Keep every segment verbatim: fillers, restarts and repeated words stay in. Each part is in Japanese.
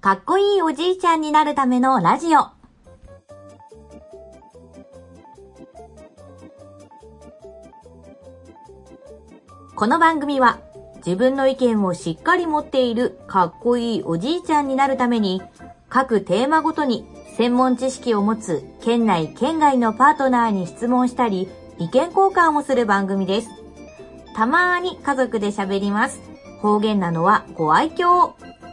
かっこいいおじいちゃんになるためのラジオ。この番組は自分の意見をしっかり持っているかっこいいおじいちゃんになるために、各テーマごとに専門知識を持つ県内県外のパートナーに質問したり意見交換をする番組です。たまーに家族で喋ります。方言なのはご愛嬌。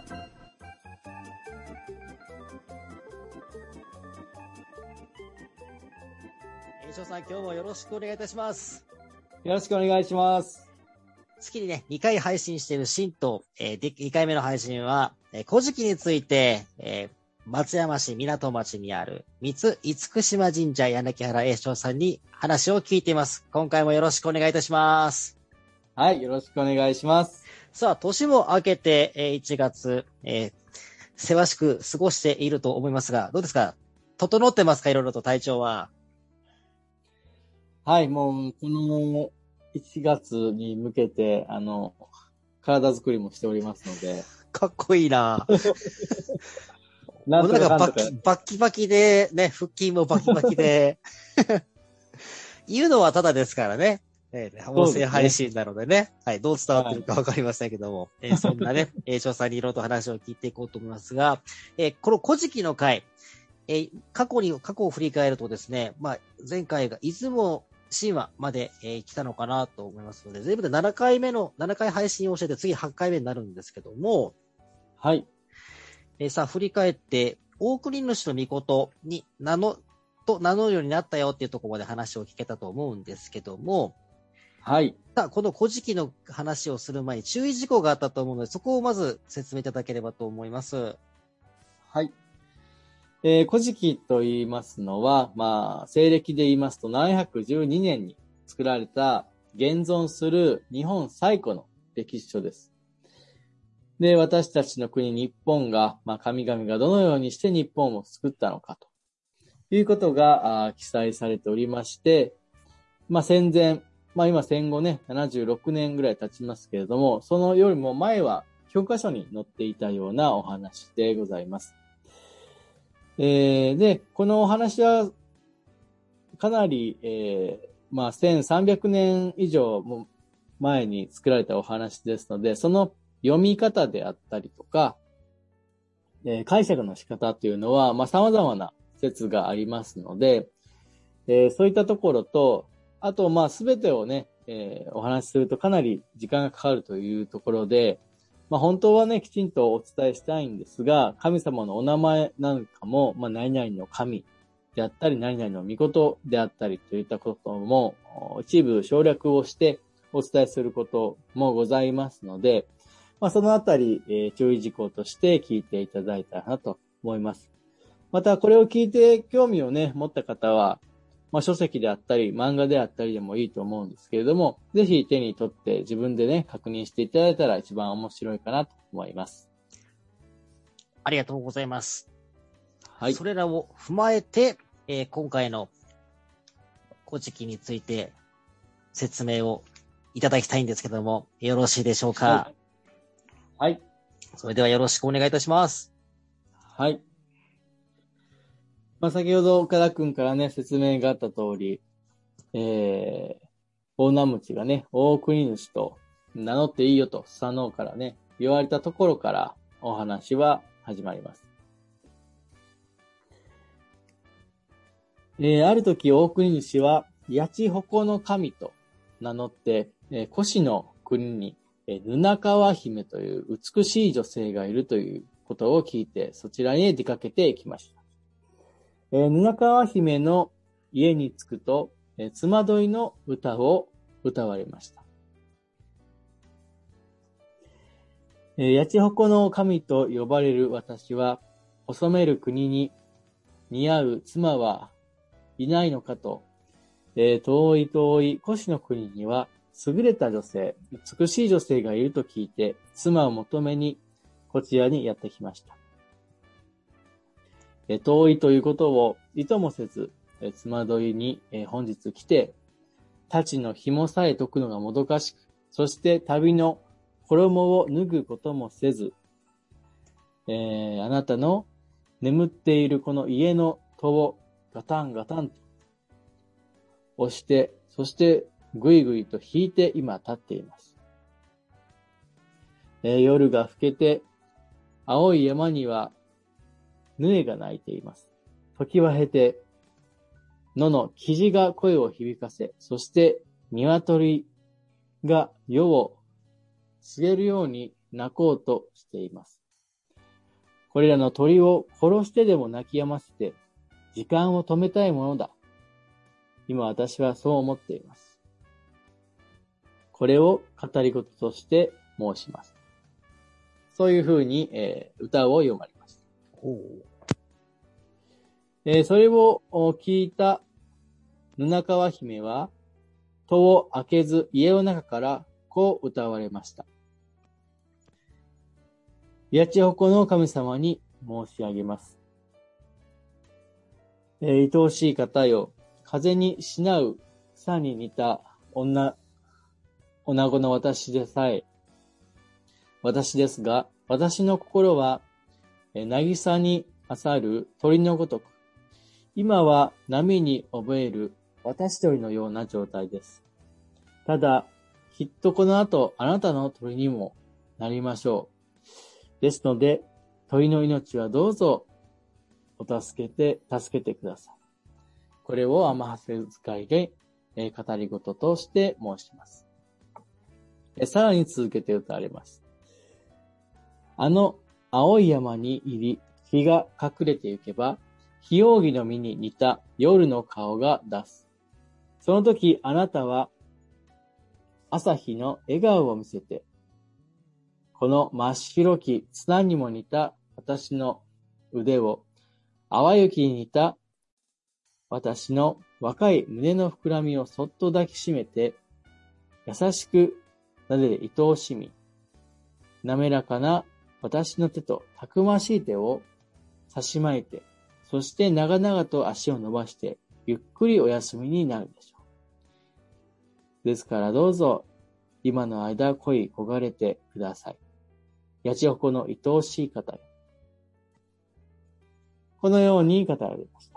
栄翔さん、今日もよろしくお願いいたします。 よろしくお願いします。 月にね、にかい配信している新と、えー、にかいめの配信は、えー、古事記について、えー、松山市港町にある三津厳島神社柳原栄翔さんに話を聞いています。今回もよろしくお願いいたします。 はい、よろしくお願いします。 さあ、年も明けて、えー、いちがつ、えー、せわしく過ごしていると思いますが、どうですか？整ってますか？いろいろと体調は。 はい、もう、このいちがつに向けて、あの、体作りもしておりますので。 かっこいいななんとかかんとか。 バキバキバキで、ね、腹筋もバキバキで。言うのはただですからね。えー、音声配信なのでね。はい、どう伝わってるかわかりませんけども。はい、えー、そんなね、栄翔さんにいろいろと話を聞いていこうと思いますが、えー、この古事記の回、えー、過去に、過去を振り返るとですね、まあ、前回が出雲神話まで、えー、来たのかなと思いますので、全部でななかいめの、ななかい配信をしてて、次はちかいめになるんですけども、 はい。 えー、さあ、振り返って、大国主の御事に名の、と名乗るようになったよっていうところまで話を聞けたと思うんですけども、 はい。 さあ、この古事記の話をする前に注意事項があったと思うので、そこをまず説明いただければと思います。 はい。えー、古事記と言いますのは、まあ、西暦で言いますとななひゃくじゅうにねんに作られた現存する日本最古の歴史書です。で、私たちの国日本が、まあ、神々がどのようにして日本を作ったのかということが記載されておりまして、まあ、戦前、まあ、今戦後ね、ななじゅうろくねんぐらい経ちますけれども、そのよりも前は教科書に載っていたようなお話でございます。えー、で、このお話は、かなり、えー、まあ、せんさんびゃくねん以上も前に作られたお話ですので、その読み方であったりとか、えー、解釈の仕方というのは、まあ、様々な説がありますので、えー、そういったところと、あと、まあ、すべてをね、えー、お話しするとかなり時間がかかるというところで、まあ本当はね、きちんとお伝えしたいんですが、神様のお名前なんかも、まあ何々の神であったり、何々の御事であったりといったことも、一部省略をしてお伝えすることもございますので、まあそのあたり、えー、注意事項として聞いていただいたらなと思います。またこれを聞いて興味をね、持った方は、まあ書籍であったり、漫画であったりでもいいと思うんですけれども、ぜひ手に取って自分でね、確認していただいたら一番面白いかなと思います。 ありがとうございます。 はい。 それらを踏まえて、えー、今回の古事記について説明をいただきたいんですけども、よろしいでしょうか？ はい。はい、 それではよろしくお願いいたします。 はい。まあ、先ほど岡田くんからね、説明があった通り、えー、大名持がね、大国主と名乗っていいよと、スサノオからね、言われたところからお話は始まります。えー、ある時大国主は、八鉾の神と名乗って、えー、古紙の国に、えー、布川姫という美しい女性がいるということを聞いて、そちらに出かけていきました。えー、布川姫の家に着くと、えー、つまどいの歌を歌われました。えー、八鉾の神と呼ばれる私は、細める国に似合う妻はいないのかと、えー、遠い遠い古紙の国には優れた女性、美しい女性がいると聞いて、妻を求めにこちらにやってきました。えー、遠いということを意図もせず、えー、つまどいに、えー、本日来て、太刀の紐さえ解くのがもどかしく、そして旅の衣を脱ぐこともせず、 えー、あなたの眠っているこの家の戸をガタンガタンと押して、そしてぐいぐいと引いて今立っています。えー、夜が更けて、青い山にはヌが鳴いています。時は経て、野のキジが声を響かせ、そして鶏が夜を告げるように鳴こうとしています。これらの鳥を殺してでも鳴き止ませて、時間を止めたいものだ。今私はそう思っています。これを語り事として申します。そういうふうに、えー、歌を読まれました。 おえー、それを聞いた布川姫は、戸を開けず家の中からこう歌われました。八千穂の神様に申し上げます。えー、愛おしい方よ、風にしなう草に似た女、女子の私でさえ、私ですが、私の心は、えー、渚に勝る鳥のごとく、今は波に覚える私鳥のような状態です。ただ、きっとこの後あなたの鳥にもなりましょう。ですので、鳥の命はどうぞお助けて、助けてください。これを天橋使いで、えー、語り事として申します。えさらに続けて歌われます。あの青い山に入り、日が隠れてゆけば、ヒオウギの実に似た夜の顔が出す。その時あなたは朝日の笑顔を見せて、この真っ白き砂にも似た私の腕を、淡雪に似た私の若い胸の膨らみをそっと抱きしめて、優しく撫でて愛おしみ、滑らかな私の手とたくましい手を差し巻いて、そして長々と足を伸ばして、ゆっくりお休みになるでしょう。ですからどうぞ、今の間恋焦がれてください。八千穂の愛おしい方よ。このように語られました。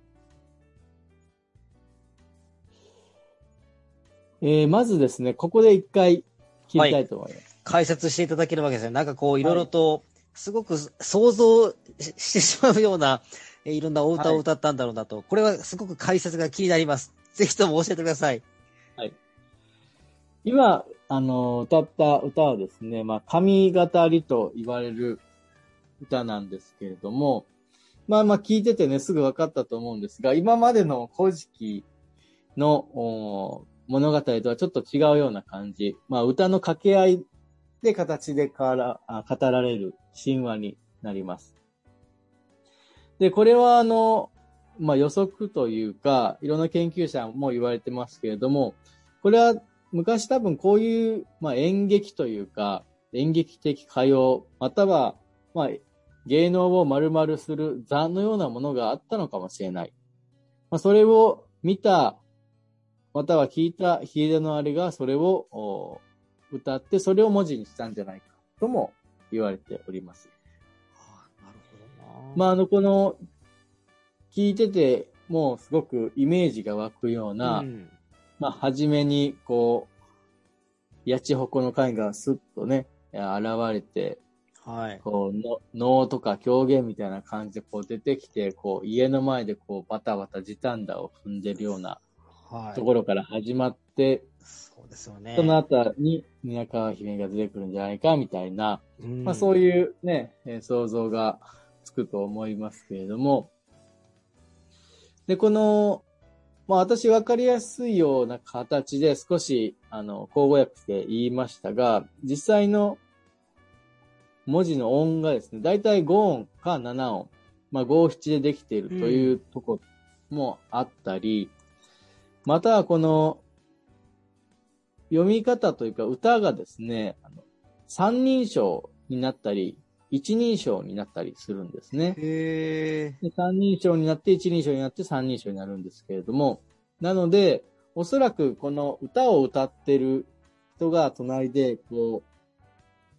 えー、まずですね、ここで一回聞きたいと思います。はい、 解説していただけるわけですね。なんかこう、いろいろと、すごく想像してしまうような、いろんなお歌を歌ったんだろうなと。はい、これはすごく解説が気になります。ぜひとも教えてください。 はい。今、あの、歌った歌はですね、まあ、神語りと言われる歌なんですけれども、まあまあ聞いててね、すぐ分かったと思うんですが、今までの古事記の物語とはちょっと違うような感じ。まあ歌の掛け合いで形でからあ語られる神話になります。で、これはあの、まあ予測というか、いろんな研究者も言われてますけれども、これは昔多分こういう、まあ、演劇というか、演劇的歌謡、または、まあ、芸能を丸々する座のようなものがあったのかもしれない。まあ、それを見た、または聞いた秀でのあれがそれを歌って、それを文字にしたんじゃないかとも言われております。 はあ、なるほどな。 まあ、あの、この、聞いてて、もうすごくイメージが湧くような、うん、まあ、はじめに、こう、八千穂の会がスッとね、現れて、 はい。 こう、の、能とか狂言みたいな感じでこう出てきて、こう、家の前でこう、バタバタ時短打を踏んでるような、ところから始まって、はい、 そうですよね。 その後に、宮川姫が出てくるんじゃないか、みたいな、うん、まあ、そういうね、えー、想像がつくと思いますけれども、で、この、まあ私分かりやすいような形で少し、あの、口語訳して言いましたが、実際の文字の音がですね、だいたいご音かなな音、まあご七でできているというところもあったり、うん、またはこの読み方というか歌がですね、あの三人称になったり、一人称になったりするんですね。 へー。 で三人称になって一人称になって三人称になるんですけれども、なので、おそらくこの歌を歌ってる人が隣で、こう、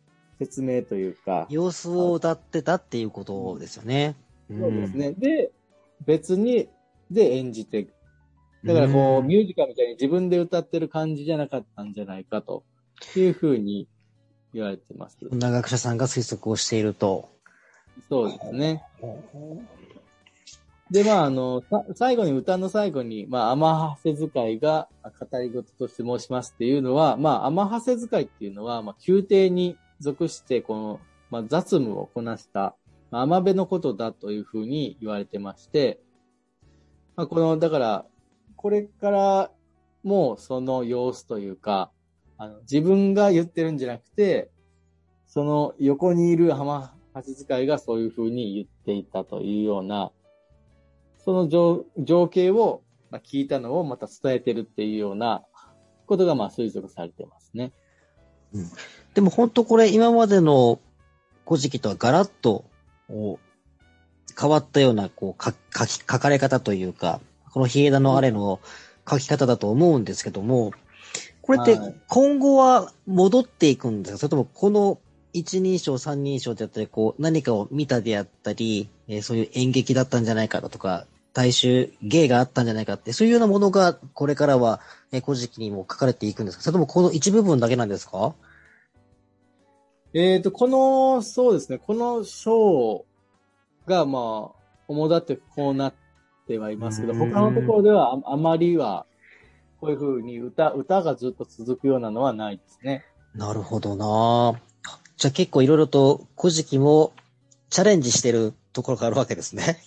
説明というか。 様子を歌ってたっていうことですよね。 そうですね。で、別に、で演じていく。だからこう、 うんミュージカルみたいに自分で歌ってる感じじゃなかったんじゃないかというふうに言われてます。 女学者さんが推測をしていると。 そうですね。で、まあ、あの、最後に、歌の最後に、まあ、天ハセ使いが語り事として申しますっていうのは、まあ、天ハセ使いっていうのは、まあ、宮廷に属して、この、まあ、雑務をこなした、まあ、天部のことだというふうに言われてまして、まあ、この、だから、これからもその様子というか、あの、自分が言ってるんじゃなくて、その横にいる天ハセ使いがそういうふうに言っていたというような、その情、情景を聞いたのをまた伝えてるっていうようなことがまあ推測されてますね。 うん、でも本当これ今までの古事記とはガラッと変わったようなこう書き、書かれ方というか、この稗田のあれの書き方だと思うんですけども、これって今後は戻っていくんですか？それともこの一人称三人称であったり、こう何かを見たであったり、えー、そういう演劇だったんじゃないかだとか、大衆芸があったんじゃないかって、そういうようなものがこれからは、えー、古事記にも書かれていくんですか？それともこの一部分だけなんですか？ えっと、この、そうですね、この章がまあ、主だってこうなってはいますけど、他のところでは あ, あまりは、こういうふうに歌、歌がずっと続くようなのはないですね。 なるほどな。じゃあ結構いろいろと古事記もチャレンジしてるところがあるわけですね。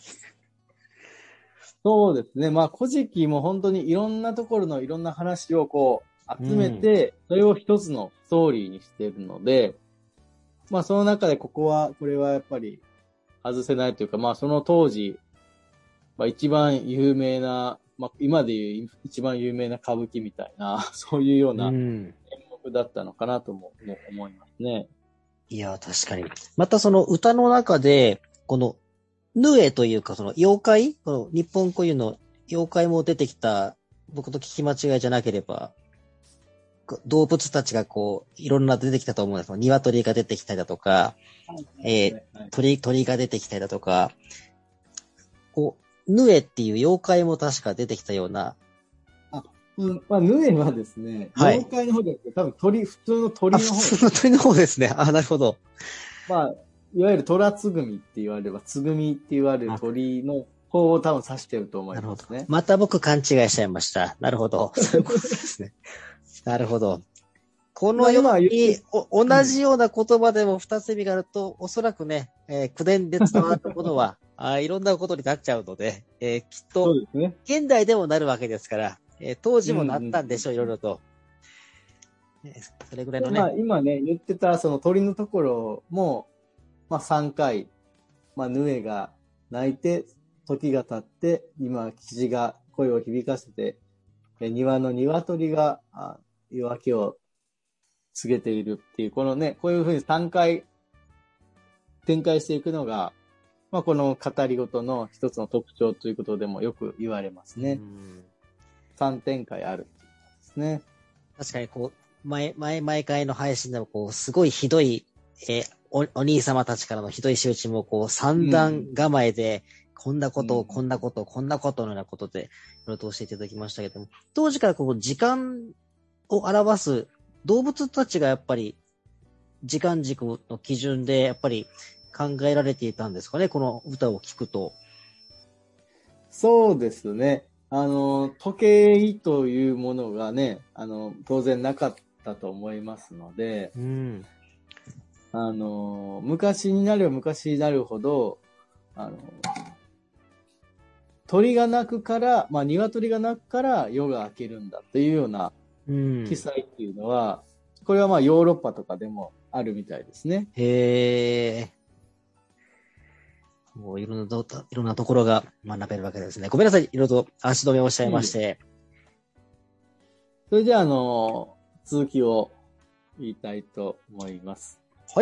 そうですね。まあ、古事記も本当にいろんなところのいろんな話をこう集めて、うん、それを一つのストーリーにしているので、まあ、その中でここは、これはやっぱり外せないというか、まあ、その当時、まあ、一番有名な、まあ、今でいう一番有名な歌舞伎みたいな、そういうような演目だったのかなとも思いますね。 いや、確かに。またその歌の中で、この、ヌエというかその妖怪、この日本固有の妖怪も出てきた、僕と聞き間違いじゃなければ、動物たちがこう、いろんな出てきたと思うんですよ。鶏が出てきたりだとか、はい、えー、鳥、鳥が出てきたりだとか、こう、ヌエっていう妖怪も確か出てきたような。 あ、うん、まあ、ヌエはですね、はい、妖怪の方ですけど、多分鳥、普通の鳥の方。 普通の鳥の方ですね。あ、なるほど。 まあ、いわゆる虎つぐみって言われれば、つぐみって言われる鳥の方を多分指してると思いますね。 また僕勘違いしちゃいました。なるほど。そういうことですね。なるほど。このように、同じような言葉でも二つ意味があると、おそらくね、えー、口伝で伝わったものは、あいろんなことになっちゃうので、えー、きっと、現代でもなるわけですから、えー、当時もなったんでしょう、いろいろと。それぐらいのね。 まあ、今ね、言ってたその鳥のところも、まあさんかい、まあ、ヌエが鳴いて、時が経って、今、キジが声を響かせて、庭の鶏が夜明けを告げているっていう、このね、こういうふうにさんかい展開していくのが、まあ、この語りごとの一つの特徴ということでもよく言われますね。さん展開あるっていうことですね。 確かにこう、前、前、毎回の配信でもこう、すごいひどい、えーお、お兄様たちからのひどい仕打ちもこう三段構えで、こんなことを、こんなことを、こんなことのようなことで、いろいろと教えていただきましたけども、当時からこう時間を表す動物たちがやっぱり時間軸の基準でやっぱり考えられていたんですかね、この歌を聞くと。 そうですね。あの、時計というものがね、あの、当然なかったと思いますので、 うん、 あの、昔になれば昔になるほど、あの、鳥が鳴くから、まあ、鶏が鳴くから夜が明けるんだというような記載っていうのは、うん、これはまあヨーロッパとかでもあるみたいですね。 へー。もういろんなと、いろんなところが学べるわけですね。ごめんなさい、いろいろと足止めをおっしゃいまして。 それでは、あの、続きを言いたいと思います。 はい。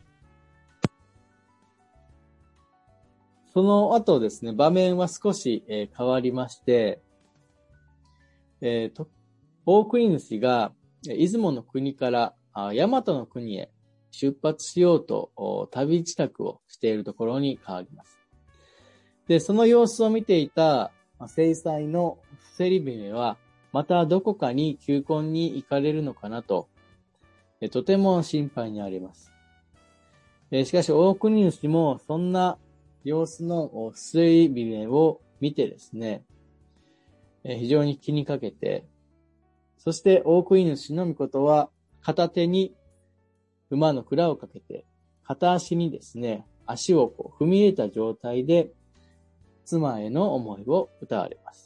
その後ですね、場面は少し、えー、変わりまして、えー、と大国主が出雲の国からあ大和の国へ出発しようと旅支度をしているところに変わります。で、その様子を見ていた正妻のフセリ姫は、またどこかに求婚に行かれるのかなと、とても心配になります。しかし、大国主もそんな様子のフセリ姫を見てですね、非常に気にかけて、そして大国主の御事は片手に馬の鞍をかけて、片足にですね、足をこう踏み入れた状態で、妻への思いを歌われます。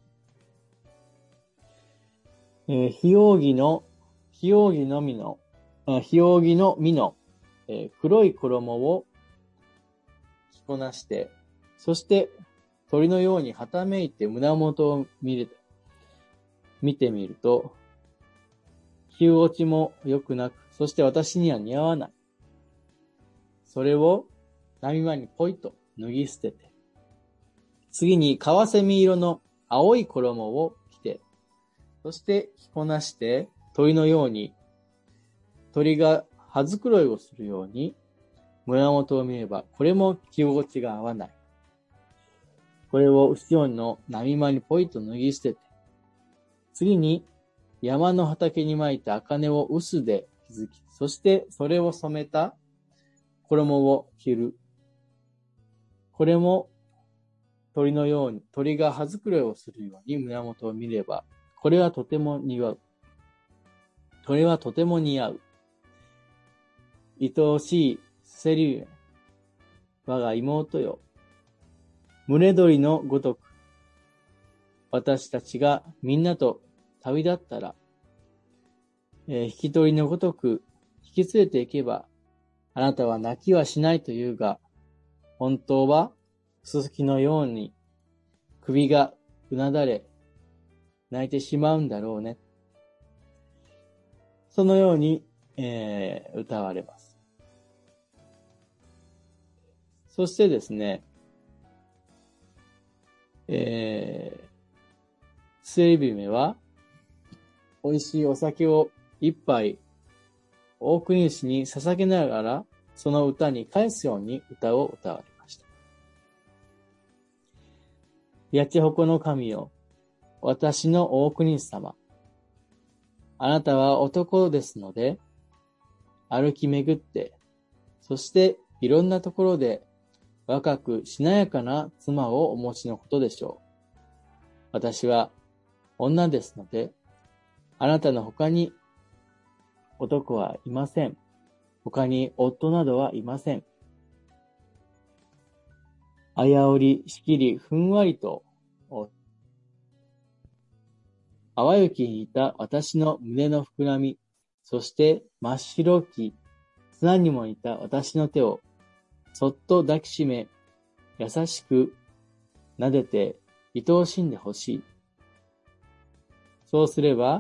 えー、非扇の、非扇のみの、非扇の実の、えー、黒い衣を着こなして、そして鳥のようにはためいて胸元を見れ、見てみると、着心地も良くなく、そして私には似合わない。それを波間にポイと脱ぎ捨てて、次にカワセミ色の青い衣を着て、そして着こなして鳥のように、鳥が羽繕いをするように胸元を見れば、これも着心地が合わない。これを後ろの波間にポイと脱ぎ捨てて、次に山の畑に巻いた茜を臼で築き、そしてそれを染めた衣を着る。これも鳥のように、鳥が羽繕いをするように胸元を見れば、これはとても似合う。これはとても似合う。愛おしいセリュエ、我が妹よ。群れ鳥のごとく、私たちがみんなと旅立ったら、えー、引き取りのごとく引き連れて行けば、あなたは泣きはしないというが、本当はすすきのように首がうなだれ、泣いてしまうんだろうね。そのように、えー、歌われます。そしてですね、えー、スエビメは、美味しいお酒を一杯、大国主に捧げながら、その歌に返すように歌を歌われました。八千穂の神よ、私の大国主様。あなたは男ですので、歩き巡って、そしていろんなところで若くしなやかな妻をお持ちのことでしょう。私は女ですので、あなたの他に男はいません。他に夫などはいません。あやおり、しきり、ふんわりと、淡雪にいた私の胸の膨らみ、そして真っ白き砂にも似た私の手を、そっと抱きしめ、優しく撫でて、愛おしんでほしい。そうすれば、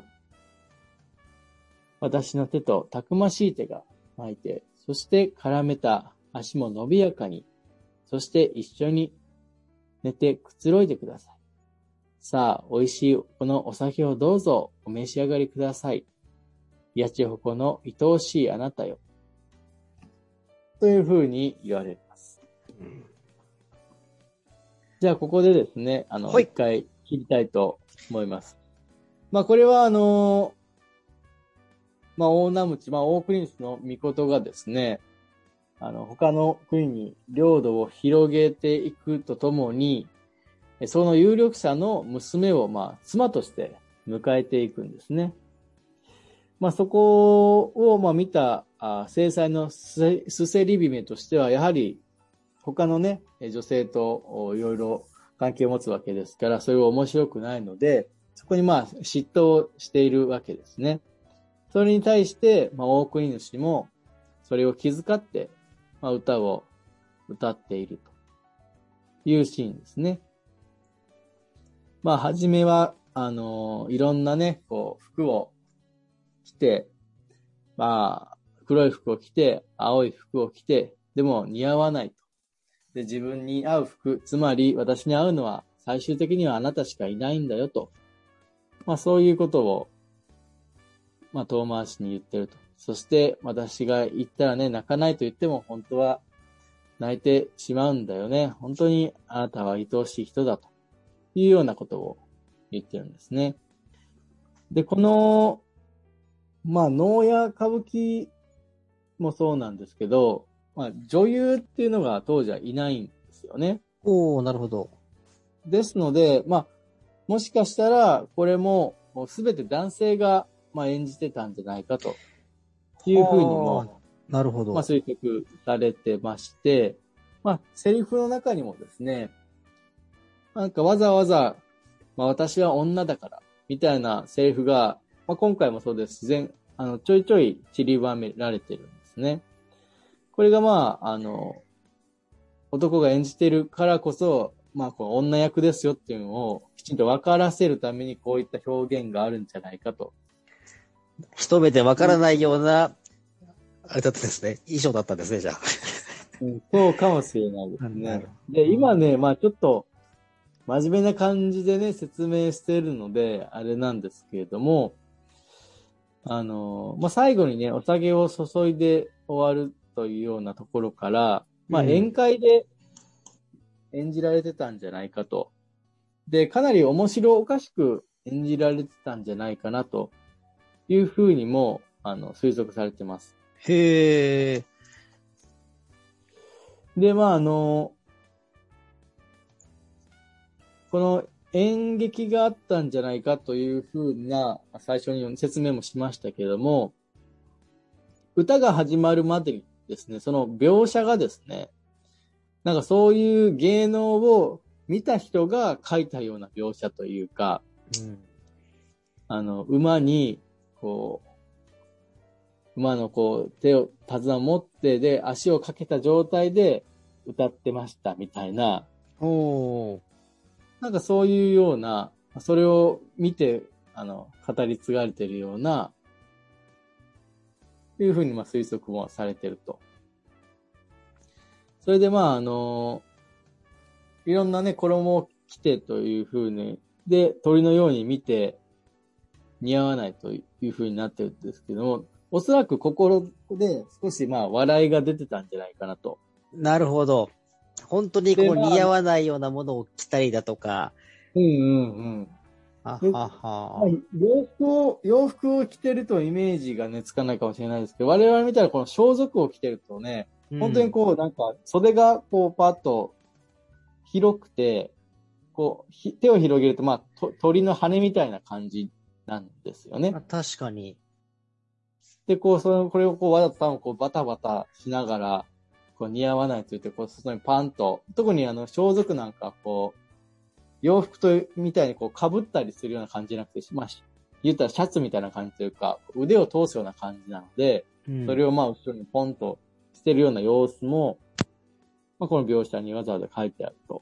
私の手とたくましい手が巻いて、そして絡めた足も伸びやかに、そして一緒に寝てくつろいでください。さあ、美味しいこのお酒をどうぞお召し上がりください。八千穂の愛おしいあなたよ。というふうに言われます。うん、じゃあ、ここでですね、あの、はい、一回切りたいと思います。まあ、これはあの、まあ、大名鞭、まあ、大国主の御事がですね、あの、他の国に領土を広げていくとともに、その有力者の娘を、まあ、妻として迎えていくんですね。まあ、そこを、まあ、見た、あ正妻のスセリビメとしては、やはり、他のね、女性といろいろ関係を持つわけですから、それは面白くないので、そこにまあ、嫉妬しているわけですね。それに対して、まあ、大国主も、それを気遣って、まあ、歌を歌っているというシーンですね。まあ、はじめは、あの、いろんなね、こう、服を着て、まあ、黒い服を着て、青い服を着て、でも似合わないと。で、自分に合う服、つまり私に合うのは最終的にはあなたしかいないんだよと。まあ、そういうことを、まあ、遠回しに言ってると。 そして私が言ったらね、泣かないと言っても本当は泣いてしまうんだよね。本当にあなたは愛おしい人だというようなことを言ってるんですね。で、この、まあ、能や歌舞伎もそうなんですけど、まあ、女優っていうのが当時はいないんですよね。 おー、なるほど。 ですので、まあ、もしかしたら、これも、もうすべて男性が、まあ、演じてたんじゃないかというふうにも、 なるほど。 まあ、推測されてまして、まあ、セリフの中にもですね、なんかわざわざ、まあ、私は女だから、みたいなセリフが、まあ、今回もそうです。自然、あの、ちょいちょい散りばめられてるんですね。これがまあ、あの、男が演じてるからこそ、まあ、この女役ですよっていうのをきちんと分からせるためにこういった表現があるんじゃないかと。 一目でわからないような、あれだったですね。衣装だったんですね、じゃあ。 うん、そうかもしれないですね。で、今ね、まあちょっと真面目な感じでね、説明してるので、あれなんですけれども、あの、まあ最後にね、お酒を注いで終わるというようなところから、まあ宴会で演じられてたんじゃないかと。で、かなり面白おかしく演じられてたんじゃないかなというふうにも、あの、推測されてます。 へー。 で、まあ、あの、この演劇があったんじゃないかというふうな、最初に説明もしましたけれども、歌が始まるまでにですね、その描写がですね、なんかそういう芸能を見た人が書いたような描写というか、 うん、 あの、馬に、こう、馬のこう、手を、手綱を持って、で、足をかけた状態で歌ってましたみたいな、 おー。 なんかそういうような、それを見て、あの、語り継がれているような、いうふうにまあ推測もされていると。それでまあ、あの、いろんなね、衣を着てというふうに、で、鳥のように見て、似合わないというふうになってるんですけども、おそらく心で少しまあ笑いが出てたんじゃないかなと。 なるほど。本当にこうでまあ似合わないようなものを着たりだとか。 うんうんうん。 はではまあは。 洋服を、洋服を着てるとイメージがね、つかないかもしれないですけど、我々見たらこの装束を着てるとね、本当にこうなんか袖がこうパッと広くて、こうひ手を広げるとまあと鳥の羽みたいな感じなんですよね。 うん、確かに。 で、こう、その、これをこう、わざと多分こう、バタバタしながら、こう、似合わないと言って、こう、外にパンと、特にあの、装束なんか、こう、洋服と、みたいにこう、被ったりするような感じじゃなくて、まあ、言ったらシャツみたいな感じというか、腕を通すような感じなので、 うん、 それをまあ、後ろにポンとしてるような様子も、まあ、この描写にわざわざ書いてあると。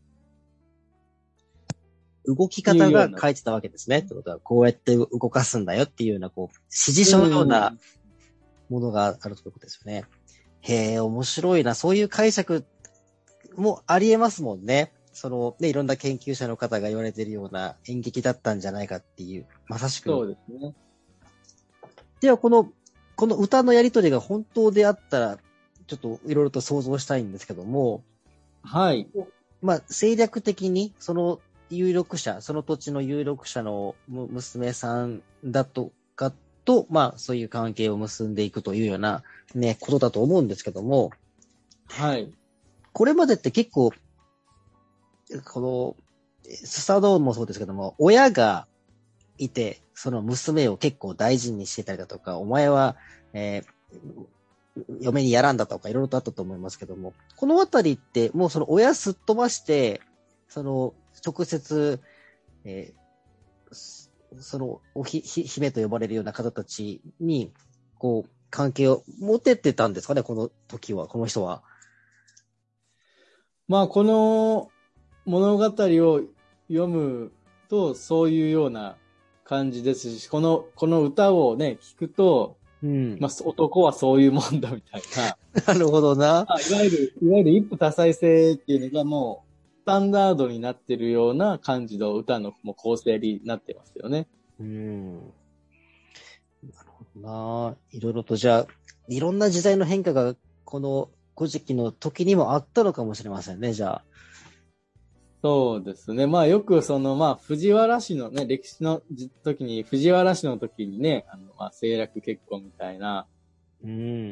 動き方が書いてたわけですね。ってことは、こうやって動かすんだよっていうような、こう、指示書のようなものがあるということですよね。へえ、面白いな。そういう解釈もありえますもんね。その、ね、いろんな研究者の方が言われているような演劇だったんじゃないかっていう、まさしく。 そうですね。 では、この、この歌のやりとりが本当であったら、ちょっといろいろと想像したいんですけども、 はい。 まあ、政略的に、その有力者、その土地の有力者の娘さんだとかと、まあ、そういう関係を結んでいくというような、ね、ことだと思うんですけども、 はい。 これまでって結構、この、スサノオもそうですけども、親がいて、その娘を結構大事にしてたりだとか、お前は、えー嫁にやらんだとかいろいろとあったと思いますけども、このあたりってもうその親すっ飛ばして、その直接、えー、そのおひひ姫と呼ばれるような方たちに、こう、関係を持ててたんですかね、この時は、この人は。 まあ、この物語を読むと、そういうような感じですし、この、この歌をね、聞くと、 うん。 まあ、男はそういうもんだみたいな。 なるほどな。 まあ、いわゆる、いわゆる一夫多妻制っていうのがもう、スタンダードになってるような感じの歌のもう構成になってますよね。 うん。なるほなあ、いろいろとじゃあ、いろんな時代の変化が、この古事記の時にもあったのかもしれませんね、じゃあ。 そうですね。まあよくその、まあ藤原氏のね、歴史の時に、藤原氏の時にね、あの、まあ政略結婚みたいなうん。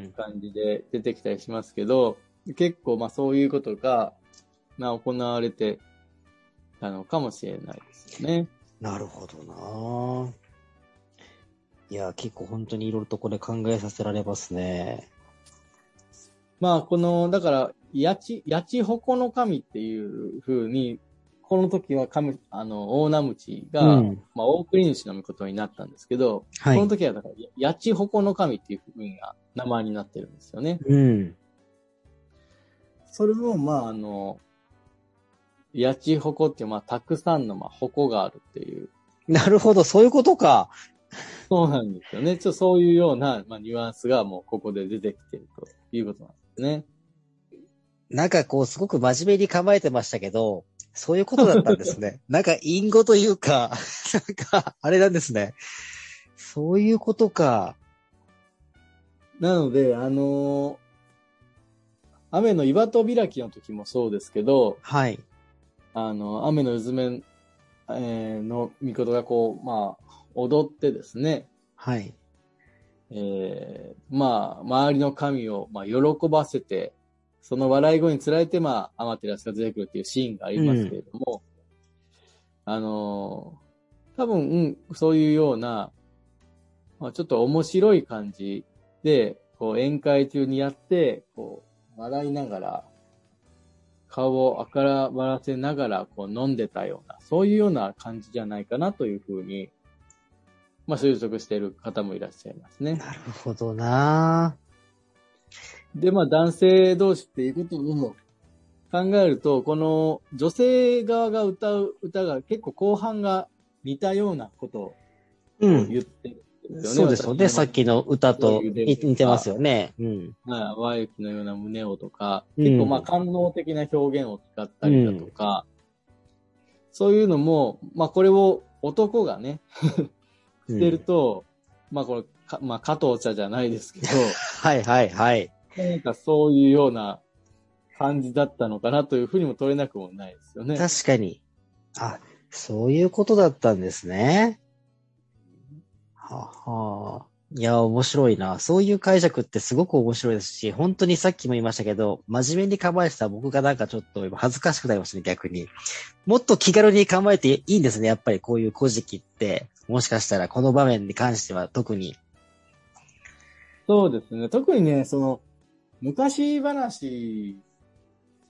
感じで出てきたりしますけど、結構まあそういうことが、まあ行われてたのかもしれないですよね。 なるほどな。いや、結構本当にいろいろとこれ考えさせられますね。 まあこの、だから、八千、八千穂の神っていう風に、この時は神、あの、大名鞭が、 うん、 まあ大国主の御事になったんですけど、 はい。 この時はだから、八千穂の神っていう風な名前になってるんですよね。 うん。 それも、まああの、八千穂っていう、まあたくさんの、まあ穂があるっていう、 なるほど、そういうことか。 そうなんですよね。ちょっとそういうような、まあ、ニュアンスがもうここで出てきてるということなんですね。 なんかこう、すごく真面目に構えてましたけど、そういうことだったんですね。なんか隠語というか、なんか、あれなんですね。そういうことか。 なので、あのー雨の岩戸開きの時もそうですけど、 はい。 あの、雨の渦面、えーの御事がこう、まあ、踊ってですね、 はい。 えーまあ、周りの神を、まあ、喜ばせて、その笑い声につられて、まあ、アマテラスが出てくるっていうシーンがありますけれども、あのー多分、うんそういうような、まあ、ちょっと面白い感じで、こう、宴会中にやって、こう、笑いながら、顔を赤らばらせながら、こう、飲んでたような、そういうような感じじゃないかなというふうに、まあ、推測している方もいらっしゃいますね。 なるほどな。 で、まあ、男性同士っていうことを考えると、この女性側が歌う歌が結構後半が似たようなことをうん言ってるんですよね。 そうですよね。さっきの歌と似似てますよ。 よね。うん。 はい、和雪のような胸をとか、 うん結構まあ官能的な表現を使ったりだとか、そういうのも、まあこれを男がね、してると、まあこれ、かまあ加藤茶じゃないですけど、 はいはいはい。 なんかそういうような感じだったのかなというふうにも取れなくもないですよね。 確かに。あ、そういうことだったんですね。ははあ。いや、面白いな。そういう解釈ってすごく面白いですし、本当にさっきも言いましたけど、真面目に構えてた僕がなんかちょっと今恥ずかしくなりましたね、逆に。もっと気軽に構えていいんですね、やっぱりこういう古事記って。もしかしたらこの場面に関しては特に。 そうですね。特にね、その、昔話って、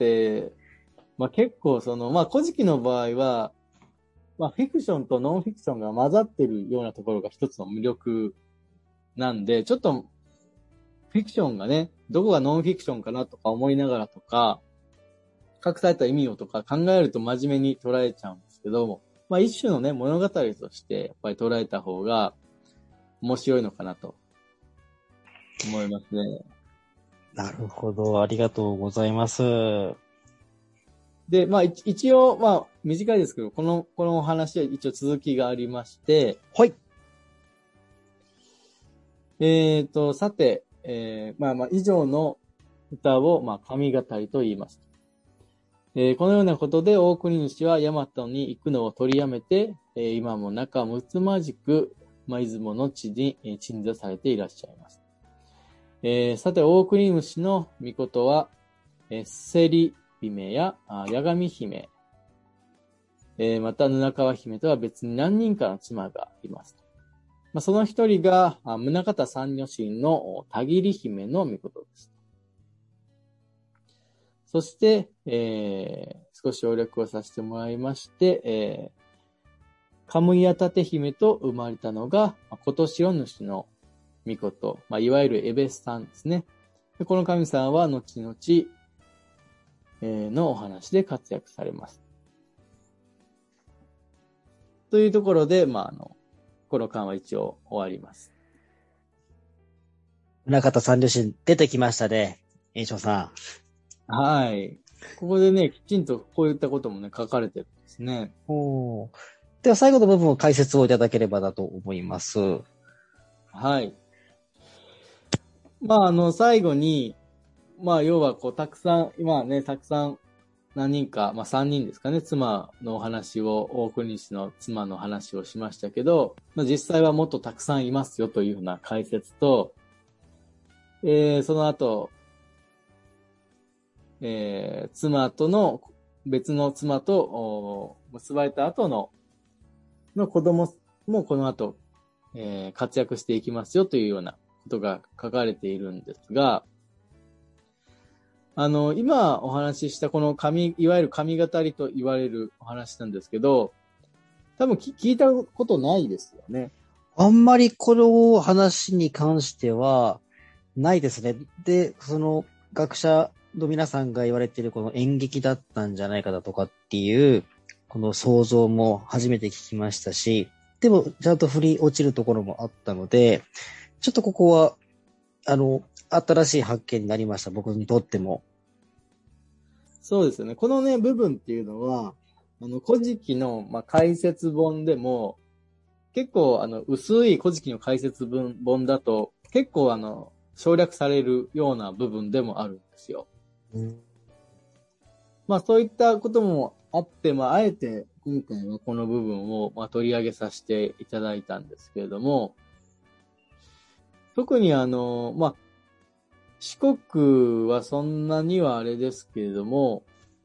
まあ結構その、まあ古事記の場合は、まあフィクションとノンフィクションが混ざってるようなところが一つの魅力なんで、ちょっと、フィクションがね、どこがノンフィクションかなとか思いながらとか、隠された意味をとか考えると真面目に捉えちゃうんですけども、まあ一種のね、物語としてやっぱり捉えた方が面白いのかなと思いますね。 なるほど。ありがとうございます。 で、まあ一応、まあ短いですけど、この、このお話は一応続きがありまして、 はい。 えっと、さて、えー、まあまあ以上の歌を、まあ神語りと言います。えーこのようなことで大国主は大和に行くのを取りやめて、えー今も仲睦まじく、まあ、出雲の地に、えー鎮座されていらっしゃいます。えーさて、大国主の御事は、えー、せり姫やあ八神姫、えーまた布川姫とは別に何人かの妻がいます。まあ、その一人が、あ宗像三女神の田切姫の御事です。そして、えー、少し省略をさせてもらいまして、えー、カムイアタテ姫と生まれたのが、琴城主の御事、まあ、いわゆるエベスさんですね。でこの神さんは後々、えー、のお話で活躍されます。というところで、まあ、あの、この巻は一応終わります。 宗像三女神出てきましたね。炎章さん。 はい。ここでね、きちんとこういったこともね、書かれてるんですね。 おー。では最後の部分を解説をいただければだと思います。 はい。 まあ、あの、最後に、まあ、要は、こう、たくさん、今ね、たくさん、何人か、まあ、さんにんですかね、妻のお話を、大国西の妻の話をしましたけど、まあ、実際はもっとたくさんいますよというような解説と、えー、その後、えー、妻との、別の妻と、お結ばれた後の、の子供もこの後、えー、活躍していきますよというようなことが書かれているんですが、あの、今お話ししたこの神、いわゆる神語りと言われるお話なんですけど、多分聞いたことないですよね。 あんまりこの話に関してはないですね。で、その学者の皆さんが言われているこの演劇だったんじゃないかだとかっていう、この想像も初めて聞きましたし、でもちゃんと振り落ちるところもあったので、ちょっとここは、あの、新しい発見になりました、僕にとっても。 そうですよね。このね、部分っていうのは、あの、古事記の、まあ、解説本でも、結構、あの、薄い古事記の解説文本だと、結構、あの、省略されるような部分でもあるんですよ。うん、まあ、そういったこともあって、まあ、あえて、今回はこの部分を、まあ、取り上げさせていただいたんですけれども、特にあの、まあ、四国はそんなにはあれですけれども、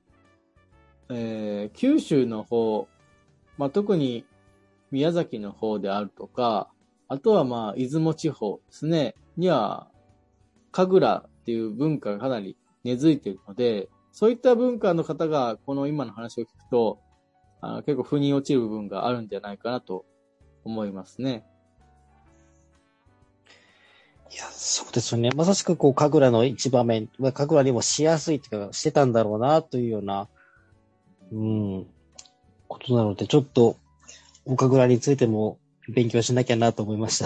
えー、九州の方、まあ、特に宮崎の方であるとか、あとはまあ、出雲地方ですね、には、神楽っていう文化がかなり根付いているので、そういった文化の方がこの今の話を聞くと、あの結構腑に落ちる部分があるんじゃないかなと思いますね。 いや、そうですよね。まさしくこう、神楽の一場面、神楽にもしやすいというか、してたんだろうな、というような、うん、ことなので、ちょっと、お神楽についても勉強しなきゃなと思いました。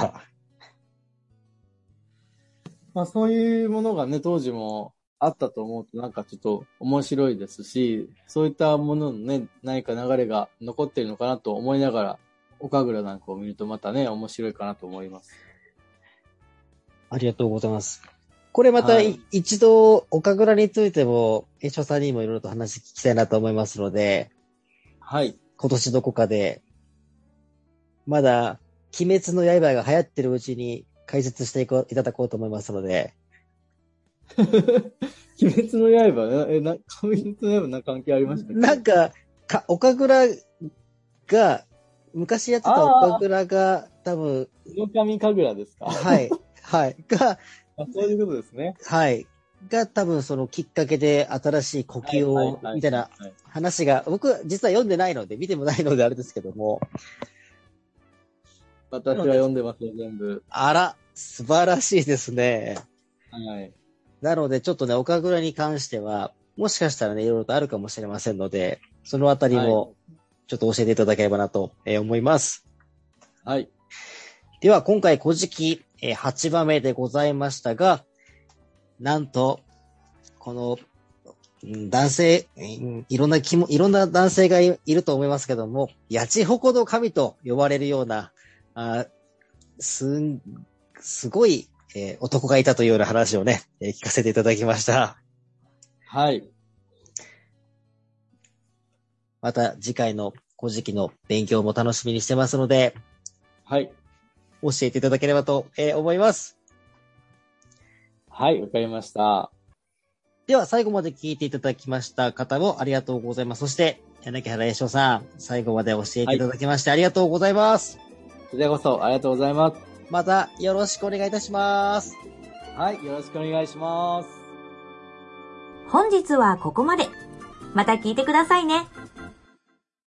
まあそういうものがね、当時もあったと思うとなんかちょっと面白いですし、そういったもののね、何か流れが残っているのかなと思いながら、お神楽なんかを見るとまたね、面白いかなと思います。 ありがとうございます。これまた、はい、一度、お神楽についても、えしょさんにもいろいろと話聞きたいなと思いますので、 はい。 今年どこかで、まだ、鬼滅の刃が流行ってるうちに解説していこういただこうと思いますので。 鬼滅の刃え、な、鬼滅の刃な関係ありましたっけ？ なんか、か、お神楽が、昔やってたお神楽が、多分。 の神神楽ですか？ はい。はい。が、 そういうことですね。 はい。が多分そのきっかけで新しい呼吸を、みたいな話が、僕実は読んでないので、見てもないのであれですけども。 私は読んでますよ、全部。 あら、素晴らしいですね。 はい。 なのでちょっとね、お神楽に関しては、もしかしたらね、いろいろとあるかもしれませんので、そのあたりもちょっと教えていただければなと思います。 はい。 では今回古事記はちばんめでございましたが、なんと、この男性、いろんな気も、いろんな男性がいると思いますけども、やちほこの神と呼ばれるような、あすん、すごい、えー、男がいたというような話をね、えー、聞かせていただきました。 はい。 また次回の古事記の勉強も楽しみにしてますので、 はい。 教えていただければと、えー、思います。 はい、わかりました。 では最後まで聞いていただきました方もありがとうございます。そして、柳原栄翔さん、最後まで教えていただきまして、はい、ありがとうございます。 こちらこそありがとうございます。 またよろしくお願いいたします。 はい、よろしくお願いします。 本日はここまで。また聞いてくださいね。